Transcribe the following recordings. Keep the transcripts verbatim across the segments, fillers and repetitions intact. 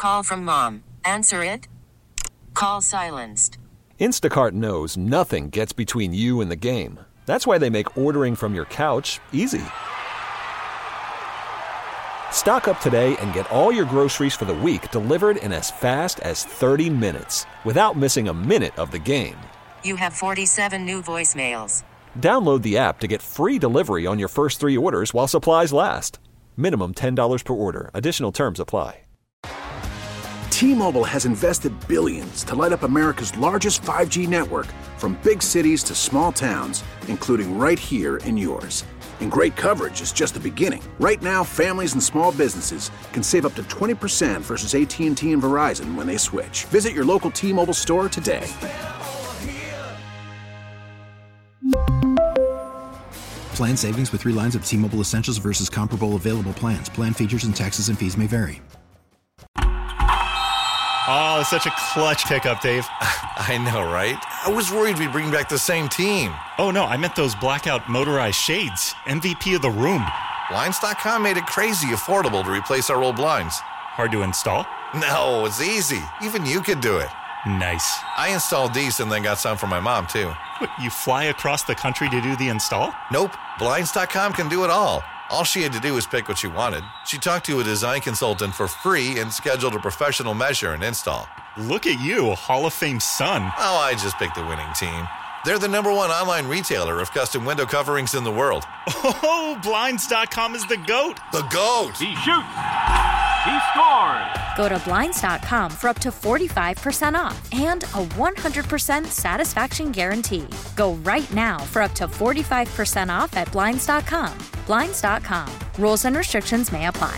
call from mom. Answer it. Call silenced. Instacart knows nothing gets between you and the game. That's why they make ordering from your couch easy. Stock up today and get all your groceries for the week delivered in as fast as thirty minutes without missing a minute of the game. You have forty-seven new voicemails. Download the app to get free delivery on your first three orders while supplies last. Minimum ten dollars per order. Additional terms apply. T-Mobile has invested billions to light up America's largest five G network, from big cities to small towns, including right here in yours. And great coverage is just the beginning. Right now, families and small businesses can save up to twenty percent versus A T and T and Verizon when they switch. Visit your local T-Mobile store today. Plan savings with three lines of T-Mobile Essentials versus comparable available plans. Plan features and taxes and fees may vary. Oh, it's such a clutch pickup, Dave. I know, right? I was worried we'd bring back the same team. Oh, no, I meant those blackout motorized shades. M V P of the room. Blinds dot com made it crazy affordable to replace our old blinds. Hard to install? No, it's easy. Even you could do it. Nice. I installed these and then got some for my mom, too. What, you fly across the country to do the install? Nope. Blinds dot com can do it all. All she had to do was pick what she wanted. She talked to a design consultant for free and scheduled a professional measure and install. Look at you, Hall of Fame son. Oh, I just picked the winning team. They're the number one online retailer of custom window coverings in the world. Oh, Blinds dot com is the GOAT. The GOAT! He shoots! He scores! Go to Blinds dot com for up to forty-five percent off and a one hundred percent satisfaction guarantee. Go right now for up to forty-five percent off at Blinds dot com. Blinds dot com. Rules and restrictions may apply.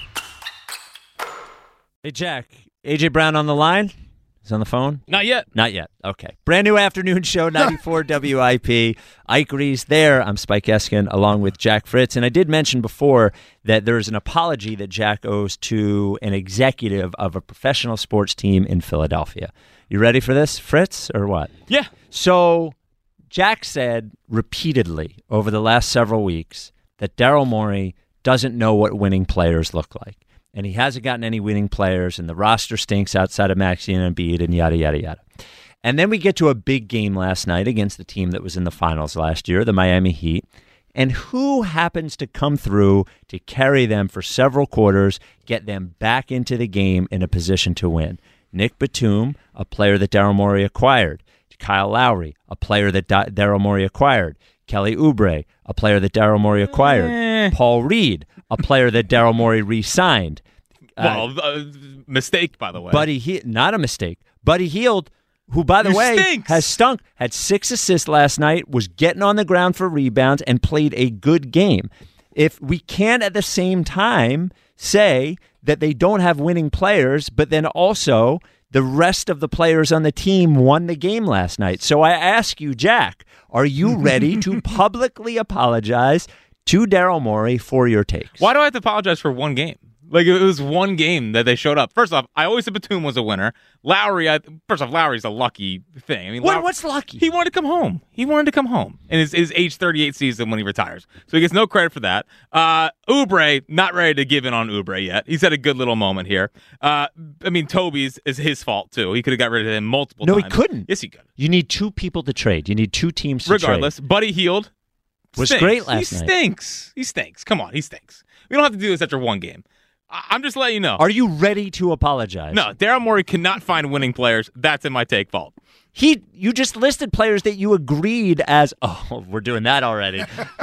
Hey, Jack. A J Brown on the line? Is on the phone? Not yet. Not yet. Okay. Brand new afternoon show, ninety-four W I P. Ike Reese there. I'm Spike Eskin along with Jack Fritz. And I did mention before that there's an apology that Jack owes to an executive of a professional sports team in Philadelphia. You ready for this, Fritz, or what? Yeah. So Jack said repeatedly over the last several weeks that Daryl Morey doesn't know what winning players look like. And he hasn't gotten any winning players, and the roster stinks outside of Maxey and Embiid, and yada, yada, yada. And then we get to a big game last night against the team that was in the finals last year, the Miami Heat. And who happens to come through to carry them for several quarters, get them back into the game in a position to win? Nick Batum, a player that Daryl Morey acquired. Kyle Lowry, a player that da- Daryl Morey acquired. Kelly Oubre, a player that Daryl Morey acquired. Eh. Paul Reed, a player that Daryl Morey re-signed. Well, uh, uh, mistake, by the way. Buddy, he- not a mistake. Buddy Hield, who, by the Who way, stinks. has stunk, had six assists last night, was getting on the ground for rebounds, and played a good game. If we can't at the same time say that they don't have winning players, but then also the rest of the players on the team won the game last night. So I ask you, Jack, are you ready to publicly apologize to Daryl Morey for your takes? Why do I have to apologize for one game? Like, it was one game that they showed up. First off, I always said Batum was a winner. Lowry, I, first off, Lowry's a lucky thing. I mean, What, Low- what's lucky? He wanted to come home. He wanted to come home in his, his age thirty-eight season when he retires. So he gets no credit for that. Uh, Oubre, not ready to give in on Oubre yet. He's had a good little moment here. Uh, I mean, Toby's is his fault, too. He could have got rid of him multiple No, times. he couldn't. Yes, he could. You need two people to trade. You need two teams to Regardless, trade. Buddy Hield Was stinks. great last he night. He stinks. He stinks. Come on, he stinks. We don't have to do this after one game. I- I'm just letting you know. Are you ready to apologize? No, Daryl Morey cannot find winning players. That's in my take fault. He, you just listed players that you agreed as, oh, we're doing that already.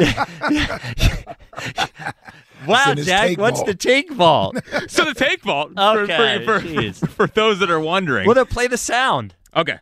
Wow, Jack, what's vault. the take vault? So the take vault, for, Okay, for, for, jeez. for those that are wondering. Well, then play the sound. Okay.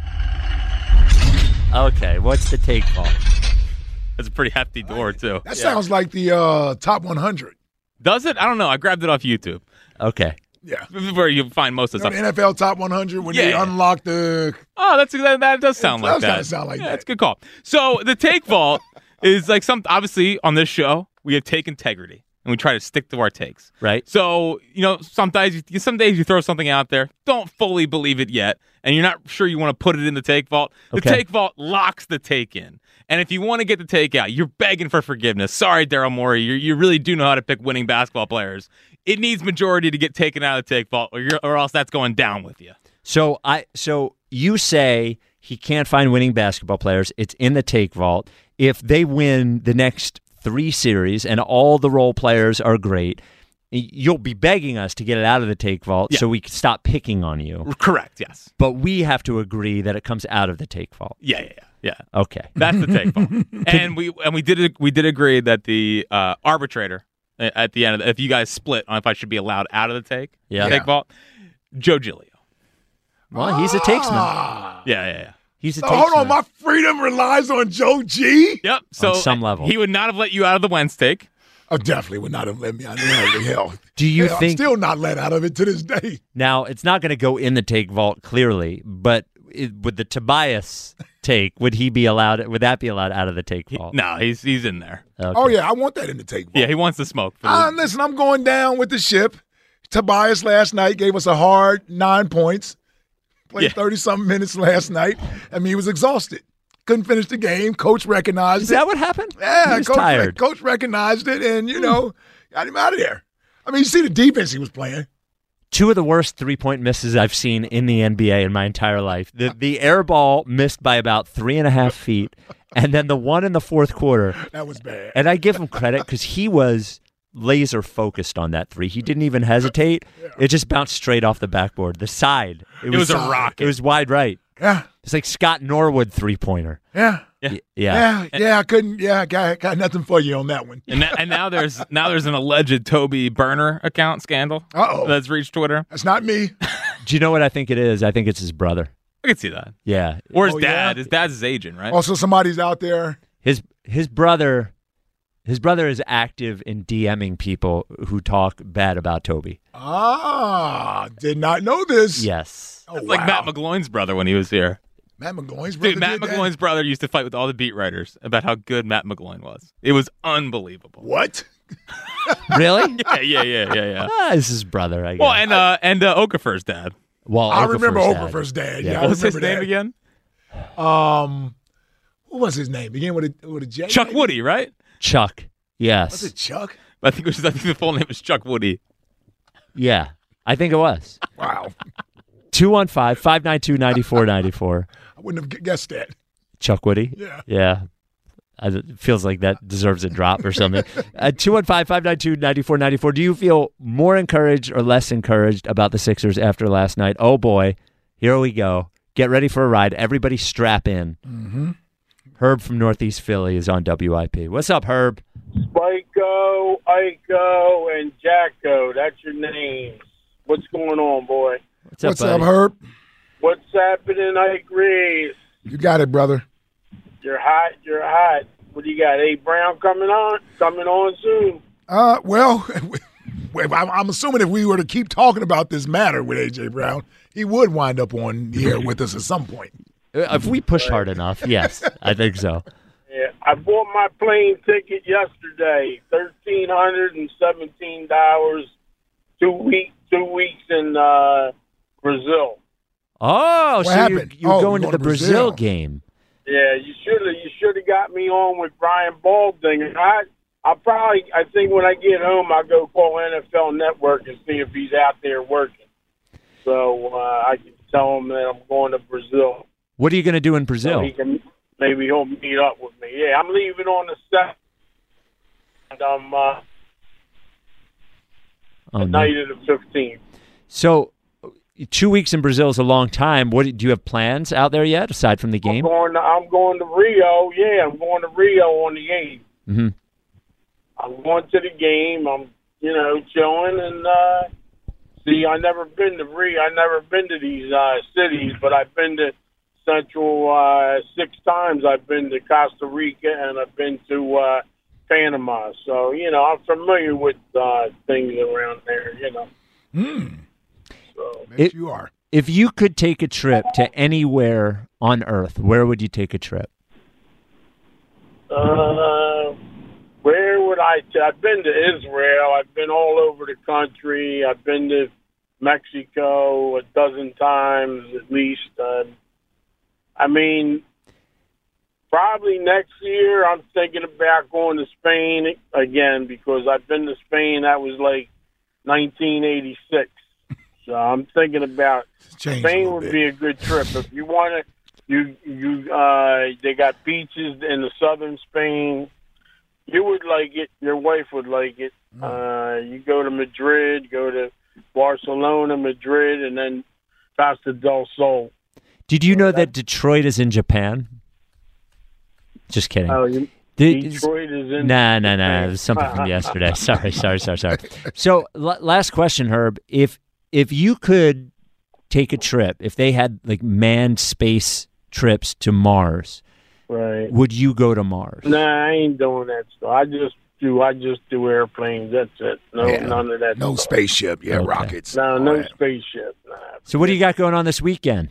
Okay, what's the take vault? That's a pretty hefty door, too. That sounds like the uh, top one hundred. Does it? I don't know. I grabbed it off YouTube. Okay. Yeah. Where you find most of the You know, stuff. the N F L top one hundred when they Yeah. unlock the. Oh, that's that, that does sound It like does that. kinda sound like yeah, that. That's a good call. So the take vault is like some. Obviously, on this show, we have take integrity, and we try to stick to our takes. Right. So you know, sometimes you, some days you throw something out there, don't fully believe it yet, and you're not sure you want to put it in the take vault. The Okay. take vault locks the take in. And if you want to get the take out, you're begging for forgiveness. Sorry, Daryl Morey, you you really do know how to pick winning basketball players. it needs majority to get taken out of the take vault, or, you're, or else that's going down with you. So I so you say he can't find winning basketball players. It's in the take vault. If they win the next three series and all the role players are great, you'll be begging us to get it out of the take vault yeah. so we can stop picking on you. Correct, yes. But we have to agree that it comes out of the take vault. Yeah, yeah, yeah. yeah. Okay. That's the take vault. and we and we did we did agree that the uh, arbitrator at the end of the, if you guys split on if I should be allowed out of the take, yeah. take vault, Joe Giglio. Well, he's a takesman. Ah. Yeah, yeah, yeah. He's a so takesman. hold on, my freedom relies on Joe G? Yep. So on some level. He would not have let you out of the Wentz take. Oh, definitely would not have let me out of the hell. Do you hell, think I'm still not let out of it to this day? Now, it's not going to go in the take vault clearly, but it, with the Tobias take, would he be allowed? Would that be allowed out of the take vault? He, no, he's he's in there. Okay. Oh yeah, I want that in the take vault. Yeah, he wants the smoke. For the, uh, listen, I'm going down with the ship. Tobias last night gave us a hard nine points. Played thirty-something yeah. minutes last night. I mean, he was exhausted. Couldn't finish the game. Coach recognized Is it. Is that what happened? Yeah, he was coach, tired. Coach recognized it, and, you know, got him out of there. I mean, you see the defense he was playing. Two of the worst three-point misses I've seen in the N B A in my entire life. The the air ball missed by about three and a half feet, and then the one in the fourth quarter. That was bad. And I give him credit because he was laser focused on that three. He didn't even hesitate. Yeah. It just bounced straight off the backboard. The side. It, it was, was a rocket. It was wide right. Yeah. It's like Scott Norwood three-pointer. Yeah. Yeah. Yeah. Yeah. Yeah. I couldn't. Yeah. I got, got nothing for you on that one. And, that, and now there's now there's an alleged Toby Burner account scandal. Uh-oh. That's reached Twitter. That's not me. Do you know what I think it is? I think it's his brother. I can see that. Yeah. Or his oh, dad. Yeah? His dad's his agent, right? Also, somebody's out there. His his brother. His brother is active in DMing people who talk bad about Toby. Ah, did not know this. Yes. Oh, it's wow. like Matt McGloin's brother when he was here. Matt McGloin's brother Dude, Matt did McGloin's that? brother used to fight with all the beat writers about how good Matt McGloin was. It was unbelievable. What? Really? yeah, yeah, yeah, yeah, yeah. Ah, this is his brother, I guess. Well, and uh, and uh, Okafor's dad. Well, I Okafor's remember dad. Okafor's dad. Yeah, Yeah. I What was his remember name that. again? Um, what was his name? Began with a with a J. Chuck maybe? Woody, right? Chuck. Yes. Was it Chuck? I think it was. I think the full name was Chuck Woody. Yeah, I think it was. Wow. two one five, five nine two, nine four nine four. I wouldn't have guessed that. Chuck Woody? Yeah. Yeah. I, it feels like that deserves a drop or something. uh, two one five, five nine two, nine four nine four. Do you feel more encouraged or less encouraged about the Sixers after last night? Oh, boy. Here we go. Get ready for a ride. Everybody strap in. Mm-hmm. Herb from Northeast Philly is on W I P. What's up, Herb? Spiko, Iko, and Jacko. That's your names. What's going on, boy? What's up, What's buddy? up, Herb? What's happening, Ike Reeves? You got it, brother. You're hot. You're hot. What do you got? A Brown coming on? Coming on soon? Uh, well, I'm assuming if we were to keep talking about this matter with A J Brown, he would wind up on the air with us at some point. If we push hard enough, yes, I think so. Yeah, I bought my plane ticket yesterday. Thirteen hundred and seventeen dollars. Two week, two weeks in uh, Brazil. Oh, What so happened? you're, you're Oh, going you're to the going to Brazil Brazil. game. Yeah, you should have. You should have got me on with Brian Balding. And I, I probably. I think when I get home, I'll go call N F L Network and see if he's out there working. So uh, I can tell him that I'm going to Brazil. What are you going to do in Brazil? So he can, maybe he'll meet up with me. Yeah, I'm leaving on the seventh. And I'm uh, Oh, the no. night of the fifteenth. So, two weeks in Brazil is a long time. What do you have plans out there yet, aside from the I'm game? going. To, I'm going to Rio. Yeah, I'm going to Rio on the eighth. Mm-hmm. I'm going to the game. I'm, you know, chilling and uh, see. I never been to Rio. I never been to these uh, cities, but I've been to Central uh, six times. I've been to Costa Rica and I've been to uh, Panama. So you know, I'm familiar with uh, things around there. You know. Hmm. So Bet It- you are. If you could take a trip to anywhere on Earth, where would you take a trip? Uh, where would I? T- I've been to Israel. I've been all over the country. I've been to Mexico a dozen times at least. Uh, I mean, probably next year I'm thinking about going to Spain again because I've been to Spain. That was like nineteen eighty-six. So I'm thinking about Spain would bit. be a good trip if you want to. You you uh, they got beaches in the southern Spain. You would like it. Your wife would like it. Mm. Uh, you go to Madrid, go to Barcelona, Madrid, and then Costa del Sol. Did you know that Detroit is in Japan? Just kidding. Oh, you, the, Detroit is in. Nah, nah, nah. It was something from yesterday. Sorry, sorry, sorry, sorry. So, l- last question, Herb. If if you could take a trip, if they had like manned space trips to Mars, right? Would you go to Mars? Nah, I ain't doing that stuff. I just do. I just do airplanes. That's it. No, yeah. none of that. No stuff. spaceship. Yeah, okay. rockets. No, no right. spaceship. Nah. So, what do you got going on this weekend?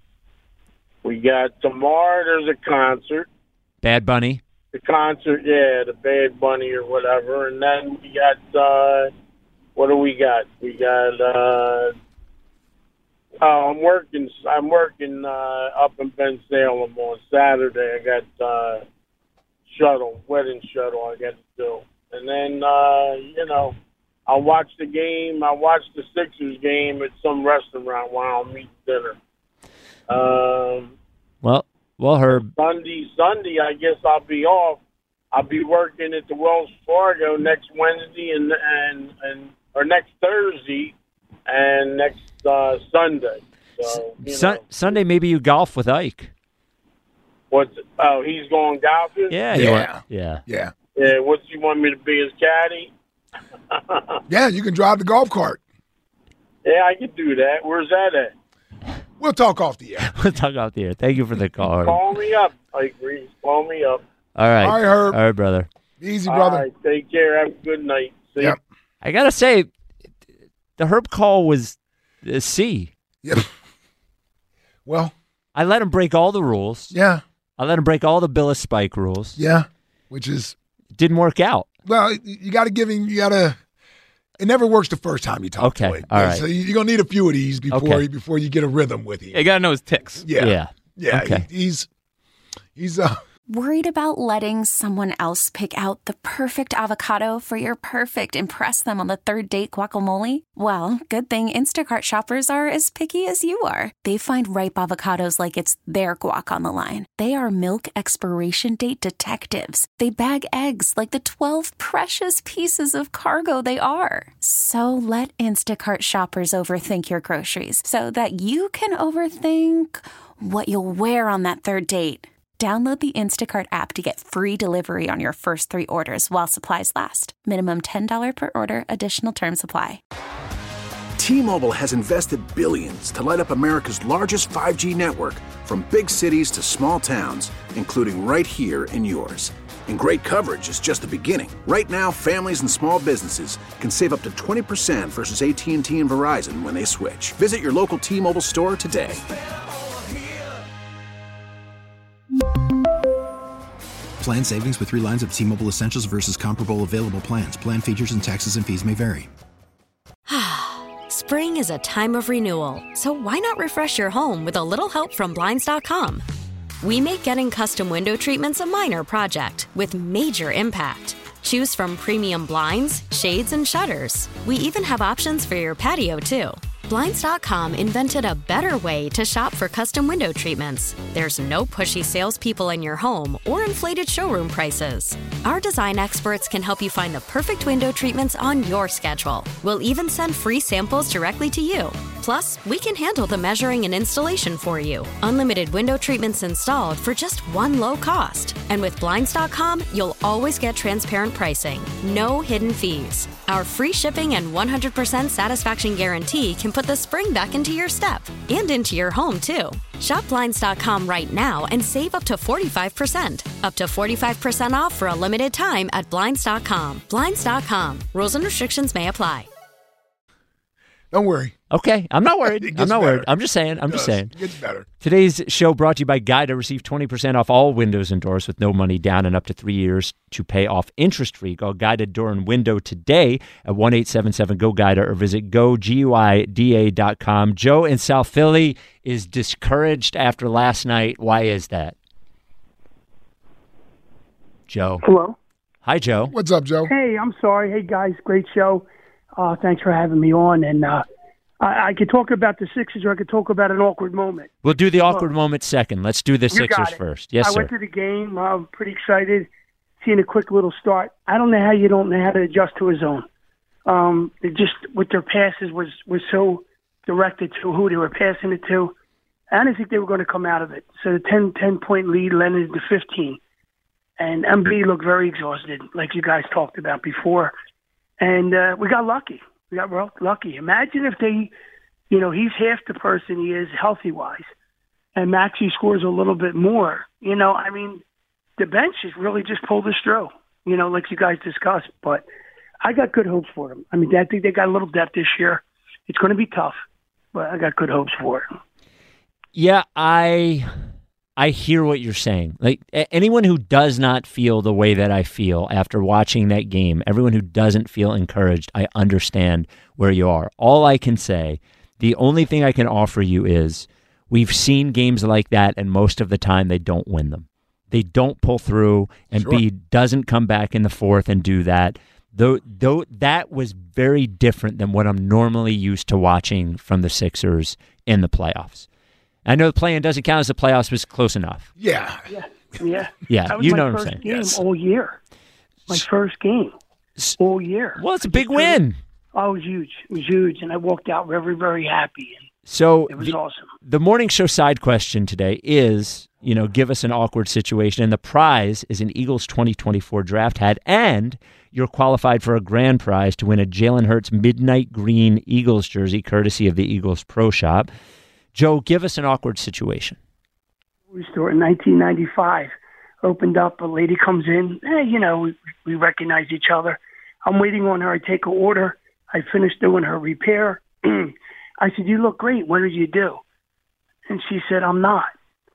We got tomorrow. There's a concert. Bad Bunny. The concert, yeah, the Bad Bunny or whatever, and then we got. Uh, what do we got? We got. Uh, oh, I'm working. I'm working uh, up in Ben Salem on Saturday. I got uh, shuttle, wedding shuttle. I got to do, and then uh, you know, I'll watch the game. I watch the Sixers game at some restaurant while I'm eating dinner. Um, well, well, Herb. Sunday, Sunday, I guess I'll be off. I'll be working at the Wells Fargo next Wednesday and and and or next Thursday and next uh, Sunday. So you Sun- know. Sunday, maybe you golf with Ike. What's oh, he's going golfing? Yeah, yeah, want, yeah, yeah. Yeah. What's you want me to be his caddy? Yeah, you can drive the golf cart. Yeah, I can do that. Where's that at? We'll talk off the air. We'll talk off the air. Thank you for the call. Herb. Call me up, Ike Reese. Call me up. All right. All right, Herb. All right, brother. Easy, brother. All right, take care. Have a good night. See yep. I got to say, the Herb call was a C. Yep. Well. I let him break all the rules. Yeah. I let him break all the Bill of Spike rules. Yeah, which is. Didn't work out. Well, you got to give him, you got to. It never works the first time you talk okay. to him. All right. So you're going to need a few of these before okay. before you get a rhythm with him. You got to know his ticks. Yeah. Yeah. Yeah. Okay. He, he's, he's, uh, Worried about letting someone else pick out the perfect avocado for your perfect impress them on the third date guacamole? Well, good thing Instacart shoppers are as picky as you are. They find ripe avocados like it's their guac on the line. They are milk expiration date detectives. They bag eggs like the twelve precious pieces of cargo they are. So let Instacart shoppers overthink your groceries so that you can overthink what you'll wear on that third date. Download the Instacart app to get free delivery on your first three orders while supplies last. Minimum ten dollars per order. Additional terms apply. T-Mobile has invested billions to light up America's largest five G network, from big cities to small towns, including right here in yours. And great coverage is just the beginning. Right now, families and small businesses can save up to twenty percent versus A T and T and Verizon when they switch. Visit your local T-Mobile store today. Plan savings with three lines of T-Mobile Essentials versus comparable available plans. Plan features and taxes and fees may vary. Spring is a time of renewal, so why not refresh your home with a little help from Blinds dot com? We make getting custom window treatments a minor project with major impact. Choose from premium blinds, shades, and shutters. We even have options for your patio, too. Blinds dot com invented a better way to shop for custom window treatments. There's no pushy salespeople in your home or inflated showroom prices. Our design experts can help you find the perfect window treatments on your schedule. We'll even send free samples directly to you. Plus, we can handle the measuring and installation for you. Unlimited window treatments installed for just one low cost. And with Blinds dot com, you'll always get transparent pricing. No hidden fees. Our free shipping and one hundred percent satisfaction guarantee can put the spring back into your step and into your home, too. Shop Blinds dot com right now and save up to forty-five percent. Up to forty-five percent off for a limited time at Blinds dot com. Blinds dot com. Rules and restrictions may apply. Don't worry. Okay, I'm not worried. I'm not better. worried. I'm just saying. I'm just saying. It gets better. Today's show brought to you by Guida. Receive twenty percent off all windows and doors with no money down and up to three years to pay off interest-free. Call Guida Door and Window today at one eight seven seven G O Guida or visit go guida dot com. Joe in South Philly is discouraged after last night. Why is that? Joe. Hello. Hi, Joe. What's up, Joe? Hey, I'm sorry. Hey, guys, great show. Uh, thanks for having me on. And uh, I, I could talk about the Sixers, or I could talk about an awkward moment. We'll do the awkward well, moment second. Let's do the you Sixers got it. first. Yes, I sir. went to the game. I'm pretty excited. Seeing a quick little start. I don't know how you don't know how to adjust to a zone. Um, it just with their passes was was so directed to who they were passing it to. I didn't think they were going to come out of it. So the ten, ten point lead led into fifteen. And M B looked very exhausted, like you guys talked about before. And uh, we got lucky. We got real lucky. Imagine if they, you know, he's half the person he is healthy-wise, and Maxey scores a little bit more. You know, I mean, the bench has really just pulled us through, you know, like you guys discussed. But I got good hopes for them. I mean, I think they got a little depth this year. It's going to be tough, but I got good hopes for it. Yeah, I I hear what you're saying. Like anyone who does not feel the way that I feel after watching that game, everyone who doesn't feel encouraged, I understand where you are. All I can say, the only thing I can offer you is we've seen games like that, and most of the time they don't win them. They don't pull through, and sure. B doesn't come back in the fourth and do that. Though, though that was very different than what I'm normally used to watching from the Sixers in the playoffs. I know the play-in doesn't count as the playoffs, but it's close enough. Yeah. Yeah. Yeah. Yeah, that was you my know what I'm first saying. Game Yes. all year. My first game all year. Well, it's a big win. Oh, it was huge. It was huge, and I walked out very, very happy. And so it was the, awesome. The morning show side question today is, you know, give us an awkward situation, and the prize is an Eagles twenty twenty-four draft hat, and you're qualified for a grand prize to win a Jalen Hurts midnight green Eagles jersey, courtesy of the Eagles Pro Shop. Joe, give us an awkward situation. We store in nineteen ninety-five. Opened up, a lady comes in. Eh, you know, we, we recognize each other. I'm waiting on her. I take her order. I finished doing her repair. I said, "You look great. What did you do?" And she said, "I'm not."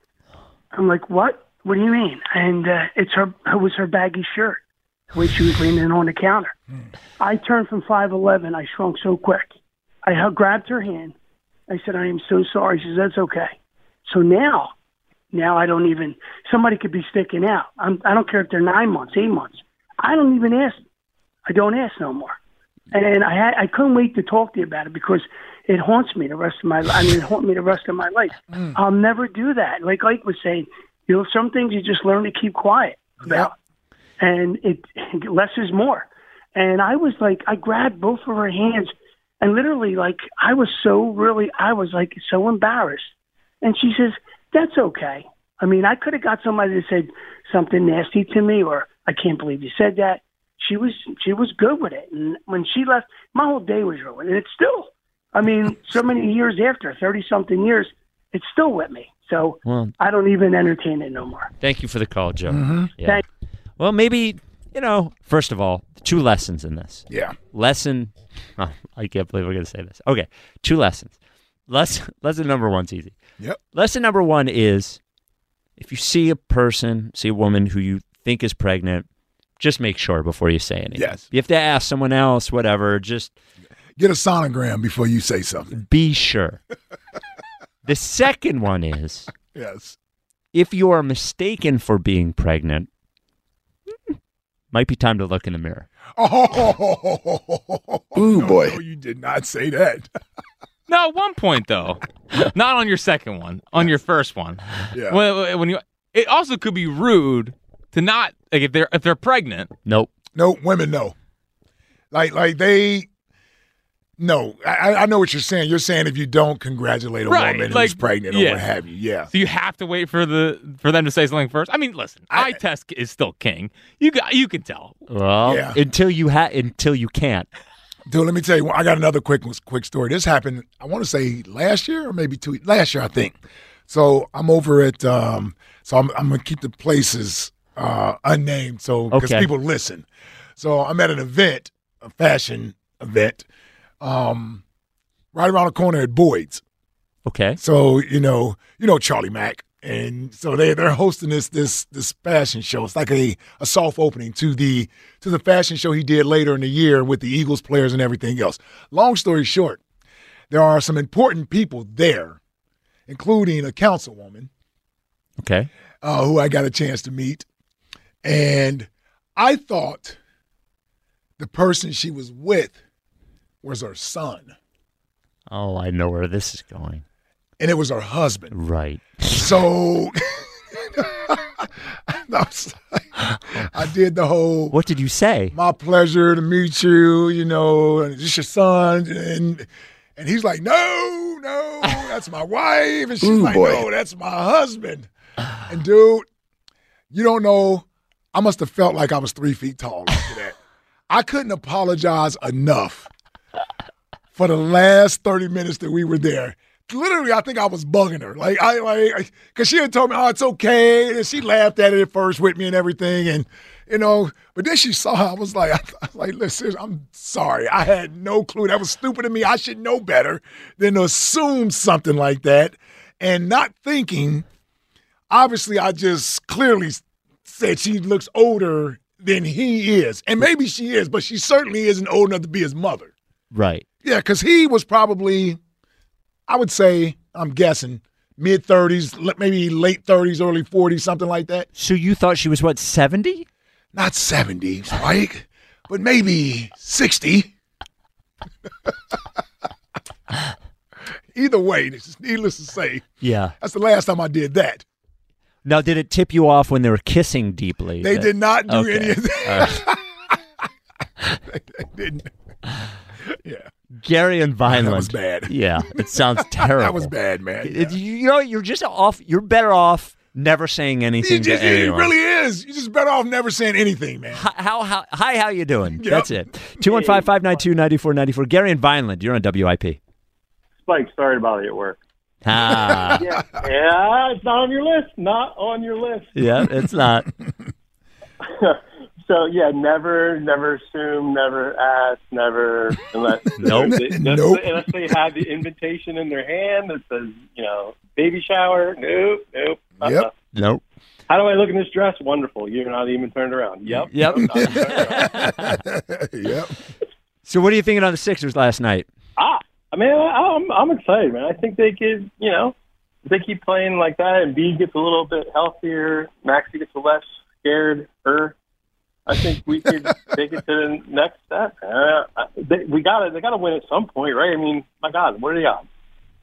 I'm like, "What? What do you mean?" And uh, it's her. It was her baggy shirt, the way she was leaning on the counter. I turned from five eleven. I shrunk so quick. I h- grabbed her hand. I said, "I am so sorry." She says, "That's okay." So now, now I don't even, somebody could be sticking out. I'm, I don't care if they're nine months, eight months. I don't even ask. I don't ask no more. And I had, I couldn't wait to talk to you about it because it haunts me the rest of my life. I mean, it haunts me the rest of my life. Mm. I'll never do that. Like Ike was saying, you know, some things you just learn to keep quiet about. Yep. And it less is more. And I was like, I grabbed both of her hands. And literally, like, I was so really, I was like so embarrassed. And she says, "That's okay." I mean, I could have got somebody that said something nasty to me, or "I can't believe you said that." She was, she was good with it. And when she left, my whole day was ruined. And it's still, I mean, so many years after, thirty something years, it's still with me. So well, I don't even entertain it no more. Thank you for the call, Joe. Mm-hmm. Yeah. Thank- well, maybe, you know, first of all, two lessons in this. Yeah. Lesson, oh, I can't believe we're going to say this. Okay, two lessons. Lesson, lesson number one's easy. Yep. Lesson number one is if you see a person, see a woman who you think is pregnant, just make sure before you say anything. Yes. You have to ask someone else, whatever, just get a sonogram before you say something. Be sure. The second one is yes. If you are mistaken for being pregnant, might be time to look in the mirror. Oh, Ooh, boy. No, you did not say that. No, at one point, though. Not on your second one. On your first one. Yeah. When, when you, it also could be rude to not, like, if they're if they're pregnant. Nope. No, women, no. Like, like they, no. I, I know what you're saying. You're saying if you don't congratulate a right, woman like, who's pregnant yeah. or what have you. Yeah. So you have to wait for the for them to say something first. I mean, listen, I, eye test is still king. You got, you can tell. Well, yeah. until you ha- until you can't. Dude, let me tell you, I got another quick quick story. This happened, I want to say last year or maybe two last year, I think. So I'm over at, um, so I'm, I'm going to keep the places uh, unnamed so because okay. people listen. So I'm at an event, a fashion event, um, right around the corner at Boyd's. Okay. So, you know, you know Charlie Mack. And so they they're hosting this this this fashion show. It's like a, a soft opening to the to the fashion show he did later in the year with the Eagles players and everything else. Long story short, there are some important people there, including a councilwoman. Okay. Uh, who I got a chance to meet. And I thought the person she was with was her son. Oh, I know where this is going. And it was her husband. Right. So I did the whole. What did you say? My pleasure to meet you. You know, and is this your son? And and he's like, no, no, that's my wife. And she's Ooh, like, boy. no, that's my husband. And dude, you don't know. I must have felt like I was three feet tall after that. I couldn't apologize enough for the last thirty minutes that we were there. Literally, I think I was bugging her. Like, I, like, because she had told me, oh, it's okay. And she laughed at it at first with me and everything. And, you know, but then she saw, I was like, I was like, listen, I'm sorry. I had no clue. That was stupid of me. I should know better than to assume something like that. And not thinking, obviously, I just clearly said she looks older than he is. And maybe she is, but she certainly isn't old enough to be his mother. Right. Yeah, because he was probably, I would say, I'm guessing, mid-thirties, maybe late thirties, early forties, something like that. So you thought she was, what, seventy? Not seventy, Spike, but maybe sixty. Either way, this is needless to say. Yeah. That's the last time I did that. Now, did it tip you off when they were kissing deeply? They that- did not do Okay. any of that. All right. they, they didn't. Yeah. Gary and Vineland. That was bad. Yeah, it sounds terrible. That was bad, man. It- you, you know, you're just off. You're better off never saying anything You just, to it anyone. really is. You're just better off never saying anything, man. Hi, how, how, hi, how you doing? Yep. That's it. two one five, five nine two, nine four nine four. Gary and Vineland, you're on W I P. Spike, sorry about it at work. Ah. yeah, yeah, it's not on your list. Not on your list. Yeah, it's not. So yeah, never, never assume, never ask, never unless Nope. they, unless, Nope. unless they have the invitation in their hand that says, you know, baby shower. Nope, nope. Uh-uh. Yep. Nope. How do I look in this dress? Wonderful. You're not even turned around. Yep. Yep. Nope, not even turned around. Yep. So what are you thinking on the Sixers last night? Ah, I mean, I- I'm I'm excited, man. I think they could, you know, if they keep playing like that, and B gets a little bit healthier, Maxey gets less scared. Her, I think we could take it to the next step. Uh, they, we got to they got to win at some point, right? I mean, my God, what are the odds?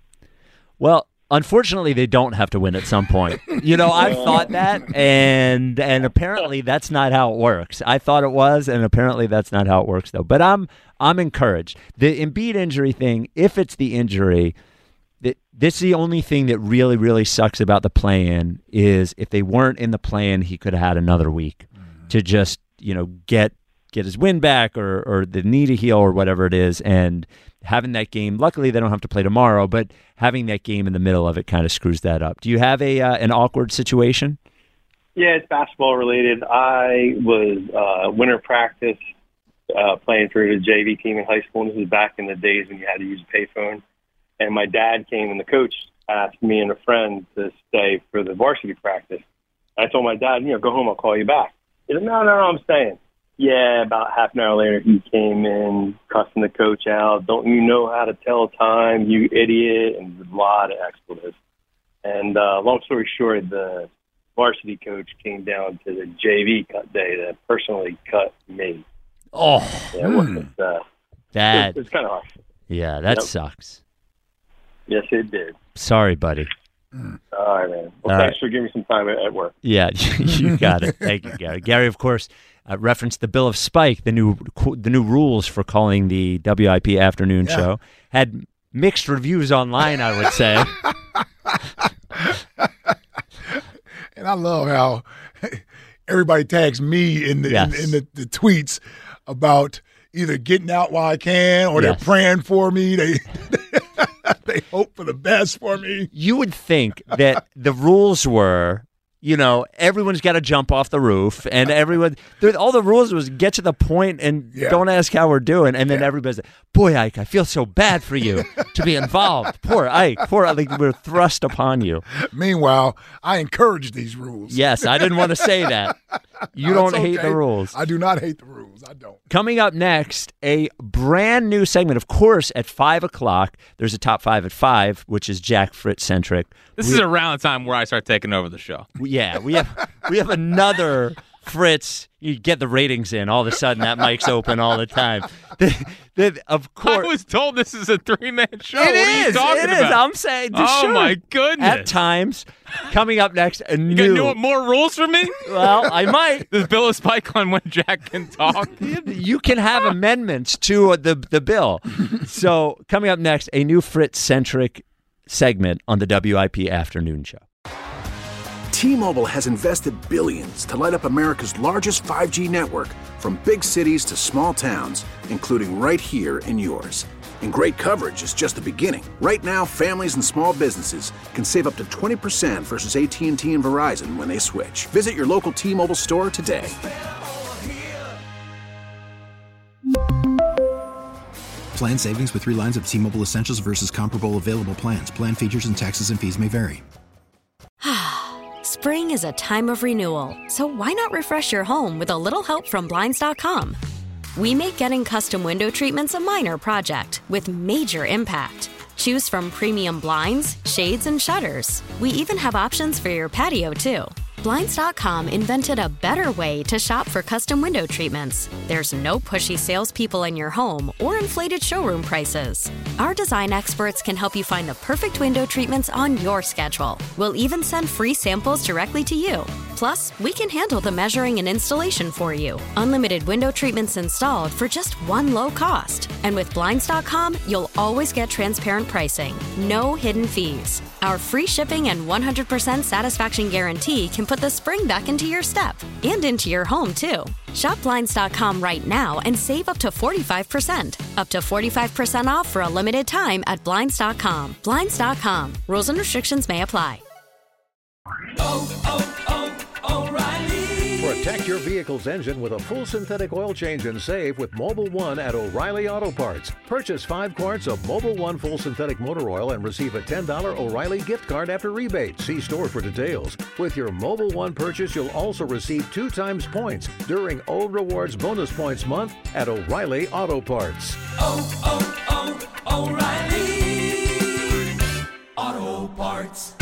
Well, unfortunately, they don't have to win at some point. You know, I've thought that, and and apparently that's not how it works. I thought it was, and apparently that's not how it works, though. But I'm I'm encouraged. The Embiid injury thing, if it's the injury, that this is the only thing that really, really sucks about the play-in is if they weren't in the play-in, he could have had another week to just, you know, get get his win back or or the knee to heal or whatever it is, and having that game. Luckily, they don't have to play tomorrow, but having that game in the middle of it kind of screws that up. Do you have a uh, an awkward situation? Yeah, it's basketball related. I was uh, winter practice uh, playing for the J V team in high school. This was back in the days when you had to use a payphone. And my dad came and the coach asked me and a friend to stay for the varsity practice. I told my dad, you know, go home, I'll call you back. He said, no, no, no, I'm staying. Yeah, about half an hour later, he came in, cussing the coach out. Don't you know how to tell time, you idiot, and a lot of expletives. And uh, long story short, the varsity coach came down to the J V cut day to personally cut me. Oh, yeah, it wasn't, uh, that it's, it's kind of harsh. Yeah, that Yep. sucks. Yes, it did. Sorry, buddy. All right, man. Well, All thanks right. for giving me some time at, at work. Yeah, you got it. Thank you, Gary. Gary, of course, uh, referenced the Bill of Spike, the new the new rules for calling the W I P afternoon Yeah. show. Had mixed reviews online, I would say. And I love how everybody tags me in the Yes. in, in the, the tweets about either getting out while I can or Yes. they're praying for me. They they hope for the best for me. You would think that the rules were, you know, everyone's got to jump off the roof, and everyone, there- all the rules was get to the point and Yeah. don't ask how we're doing, and then Yeah. everybody's like, boy, Ike, I feel so bad for you to be involved. Poor Ike, poor, like we're thrust upon you. Meanwhile, I encourage these rules. Yes, I didn't want to say that. You No, don't it's hate okay. the rules. I do not hate the rules. I don't. Coming up next, a brand new segment. Of course, at five o'clock, there's a top five at five, which is Jack Fritz centric. This is around the time where I start taking over the show. Yeah, we have we have another Fritz, you get the ratings in. All of a sudden, that mic's open all the time. The, the, of course, I was told this is a three-man show. It what is. Are you talking it about? is. I'm saying. Oh sure. my goodness! At times, coming up next, a you new. You got more rules for me? Well, I might. There's bill a spike on when Jack can talk. You can have amendments to the the bill. So coming up next, a new Fritz-centric segment on the W I P Afternoon Show. T-Mobile has invested billions to light up America's largest five G network, from big cities to small towns, including right here in yours. And great coverage is just the beginning. Right now, families and small businesses can save up to twenty percent versus A T and T and Verizon when they switch. Visit your local T-Mobile store today. Plan savings with three lines of T-Mobile Essentials versus comparable available plans. Plan features and taxes and fees may vary. Spring is a time of renewal, so why not refresh your home with a little help from Blinds dot com? We make getting custom window treatments a minor project with major impact. Choose from premium blinds, shades, and shutters. We even have options for your patio, too. Blinds dot com invented a better way to shop for custom window treatments. There's no pushy salespeople in your home or inflated showroom prices. Our design experts can help you find the perfect window treatments on your schedule. We'll even send free samples directly to you. Plus, we can handle the measuring and installation for you. Unlimited window treatments installed for just one low cost. And with Blinds dot com, you'll always get transparent pricing. No hidden fees. Our free shipping and one hundred percent satisfaction guarantee can put the spring back into your step and into your home, too. Shop Blinds dot com right now and save up to forty-five percent. Up to forty-five percent off for a limited time at Blinds dot com. Blinds dot com. Rules and restrictions may apply. Oh, oh, oh, O'Reilly. Protect your vehicle's engine with a full synthetic oil change and save with Mobil one at O'Reilly Auto Parts. Purchase five quarts of Mobil one full synthetic motor oil and receive a ten dollars O'Reilly gift card after rebate. See store for details. With your Mobil one purchase, you'll also receive two times points during O Rewards Bonus Points Month at O'Reilly Auto Parts. Oh, oh, oh, O'Reilly Auto Parts.